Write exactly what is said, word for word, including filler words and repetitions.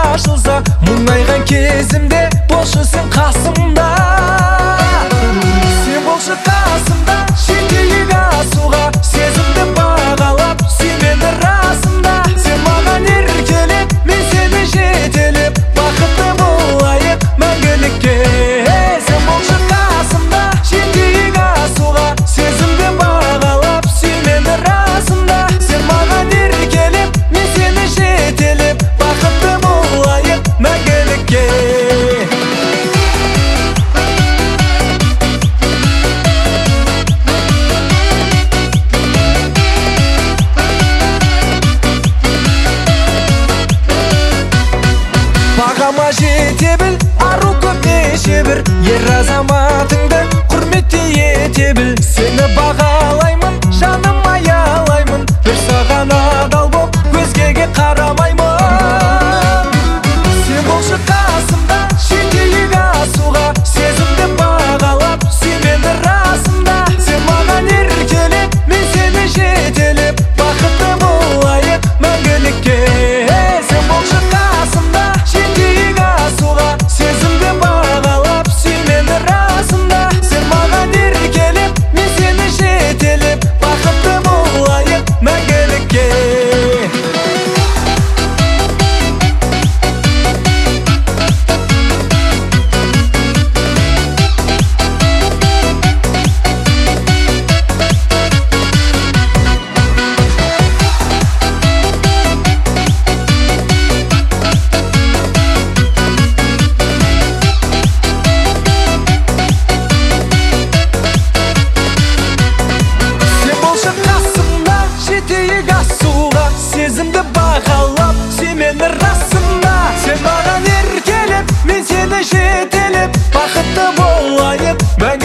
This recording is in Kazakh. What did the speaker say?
ашылса, мұңайған кезімде болшы сен қасымда. Сен болшы қасымда, жетейік асуға, сезімді бағалап, сүй мені расында. Сен маған еркелеп, мен сені жетелеп, бақытты болайық мәңгілікке. Сен болшы қасымда, жетейік асуға, сезімді бағалап, сүй мені расында. Сен маған еркелеп, мен сені жетелеп, бақытты болайық мәңгілікке. Бағама жете біл, ару көпнеше бір, ер азаматыңды құрметте ете біл. Сені бағалаймын, жаным аялаймын, бір саған адал боп, өзгеге қарамаймын. Сен болшы қасымда, жетейік асуға, сезімді бағалап, сүй мені расында. Сен маған еркелеп, мен сені жетелеп, бақытты болайық мәңгілікке. Сен болшы қасымда, жетейік асуға, сезімді бағалап, сүй мені расында. Сен маған еркелеп, мен сені жетелеп, бақытты болайық мәңгілікке. Сезімді бағалап, сүй мені расында. Сен маған еркелеп, мен сені жетелеп, бақытты болайық